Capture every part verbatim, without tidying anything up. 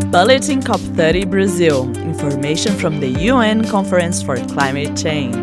Bulletin COP thirty Brazil. Information from the U N Conference for Climate Change.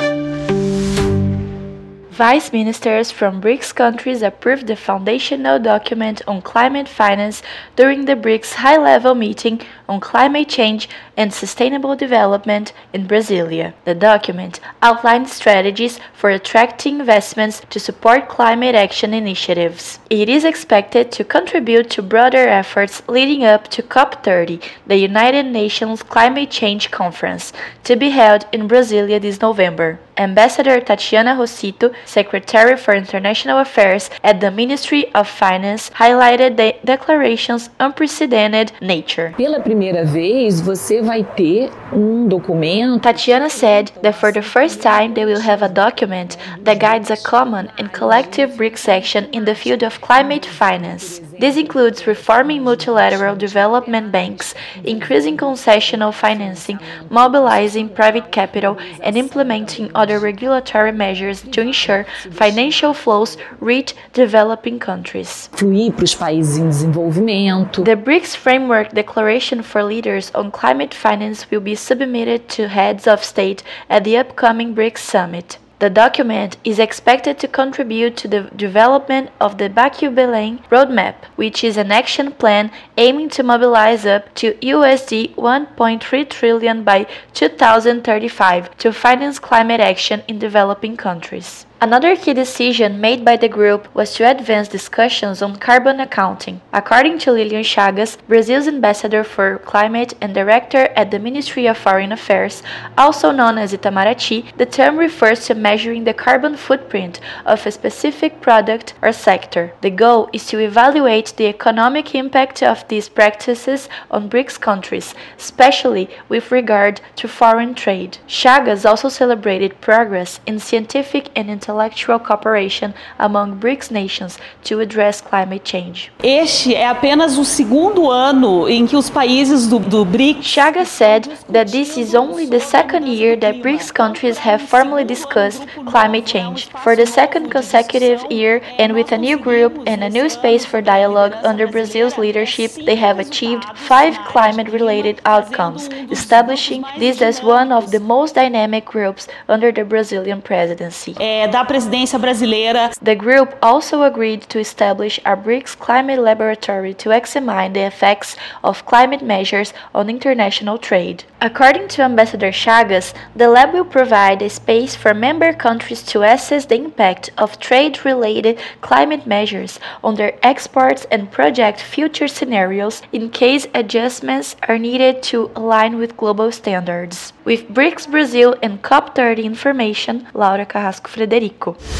Vice ministers from BRICS countries approved the foundational document on climate finance during the BRICS high-level meeting on climate change and sustainable development in Brasilia. The document outlined strategies for attracting investments to support climate action initiatives. It is expected to contribute to broader efforts leading up to COP thirty, the United Nations Climate Change Conference, to be held in Brasilia this November. Ambassador Tatiana Rosito, Secretary for International Affairs at the Ministry of Finance, highlighted the declaration's unprecedented nature. Pela primeira vez, você vai ter um documento. Tatiana said that for the first time they will have a document that guides a common and collective BRICS action in the field of climate finance. This includes reforming multilateral development banks, increasing concessional financing, mobilizing private capital, and implementing other regulatory measures to ensure financial flows reach developing countries. Fluir para os países em desenvolvimento. The BRICS Framework Declaration for Leaders on Climate Finance will be submitted to heads of state at the upcoming BRICS Summit. The document is expected to contribute to the development of the Baku-Belém Roadmap, which is an action plan aiming to mobilize up to U S D one point three trillion dollars by two thousand thirty-five to finance climate action in developing countries. Another key decision made by the group was to advance discussions on carbon accounting. According to Lilian Chagas, Brazil's ambassador for climate and director at the Ministry of Foreign Affairs, also known as Itamaraty, the term refers to measuring the carbon footprint of a specific product or sector. The goal is to evaluate the economic impact of these practices on BRICS countries, especially with regard to foreign trade. Chagas also celebrated progress in scientific and intellectual intellectual cooperation among BRICS nations to address climate change. Este é apenas o segundo ano em que os países do, do BRICS. Chagas said that this is only the second year that BRICS countries have formally discussed climate change. For the second consecutive year, and with a new group and a new space for dialogue under Brazil's leadership, they have achieved five climate-related outcomes, establishing this as one of the most dynamic groups under the Brazilian presidency. É, da presidência brasileira. The group also agreed to establish a BRICS Climate Laboratory to examine the effects of climate measures on international trade. According to Ambassador Chagas, the lab will provide a space for member countries to assess the impact of trade-related climate measures on their exports and project future scenarios in case adjustments are needed to align with global standards. With BRICS Brazil and COP thirty information, Laura Carrasco Frederico.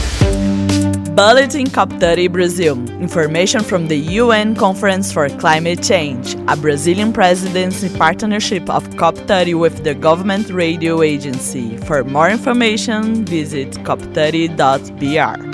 Bulletin COP thirty Brazil. Information from the U N Conference for Climate Change, a Brazilian presidency partnership of COP thirty with the Government Radio Agency. For more information, visit cop thirty dot b r.